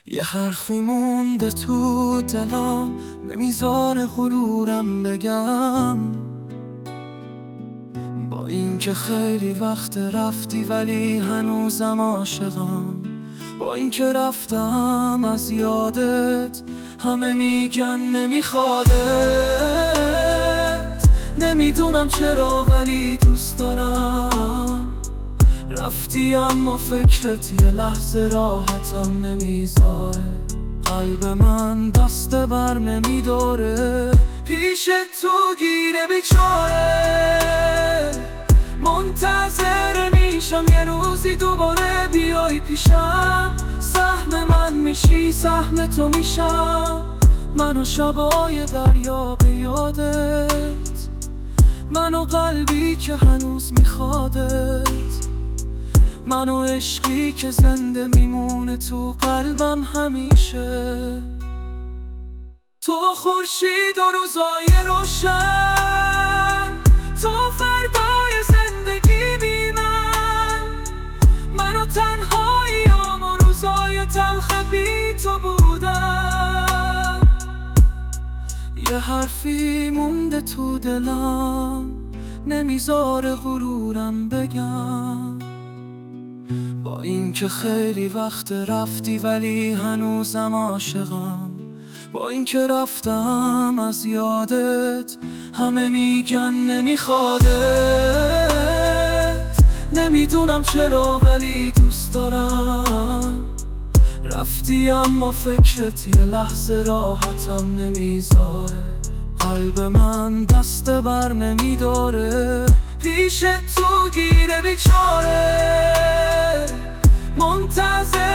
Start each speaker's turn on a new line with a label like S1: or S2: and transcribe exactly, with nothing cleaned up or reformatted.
S1: یه حرفی مونده تو دلم، نمیذاره غرورم بگم. با اینکه خیلی وقت رفتی ولی هنوزم عاشقم. با اینکه رفتم از یادت، همه میگن نمیخوادت. نمیدونم چرا ولی دوست دارم. رفتی اما فکرت یه لحظه راحتم نمیذاره. قلب من دست بر نمیداره، پیش تو گیره بیچاره. منتظر میشم یه روزی دوباره بیای پیشم. سهم من میشی سهم تو میشم. من و شبای دریا به یادت، من و قلبی که هنوز میخوادت، من و عشقی که زنده میمونه تو قلبم همیشه. تو خورشید و روزای روشن، تو فردای زندگی بی من. من و تنهاییام و روزای تلخ بی تو بودم. یه حرفی مونده تو دلم، نمیذاره غرورم بگم. با اینکه خیلی وقت رفتی ولی هنوزم عاشقم. با اینکه رفتم از یادت، همه میگن نمیخوادت. نمیدونم چرا ولی دوست دارم. رفتی اما فکرت یه لحظه راحتم نمیذاره. قلب من دست بر نمیداره، پیش تو گیره بیچاره. منتظر